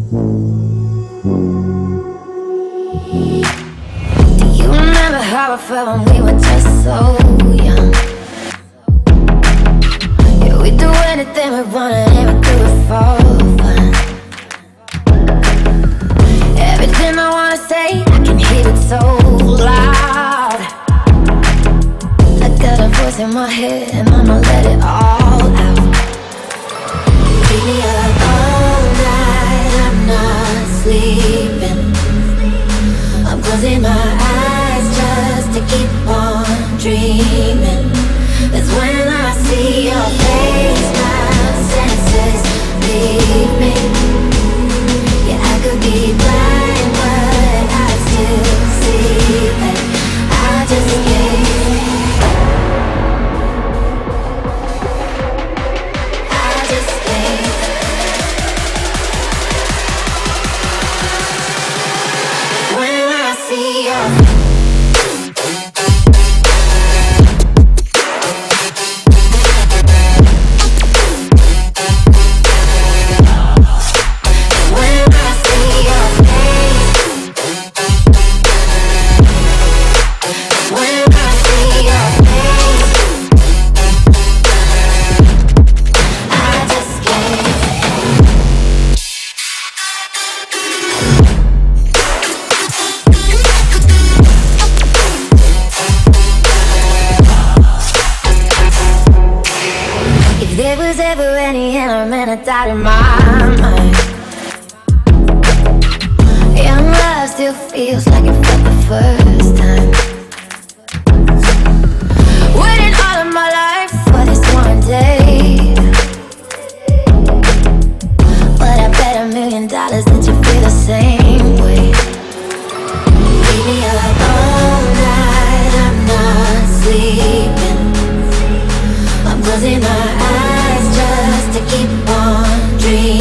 Do you remember how I felt when we were just so young? Yeah, we'd do anything we wanted and we'd do it for fun. Everything I wanna say, I can hear it so loud. I got a voice in my head and I'ma let it all out. Keep me up all night, I'm not sleeping. I'm closing my eyes just to keep on dreaming. That's when I see your face, my senses leave me. Yeah, I could be blind, but I still see that I just gave. I just gave. When I see your there was ever any element of doubt in my mind. Young love still feels like it felt the first time. Waiting all of my life for this one day, but I bet $1 million that you feel the same way. Keep me up all night, I'm not sleeping. I'm closing my eyes just to keep on dreaming.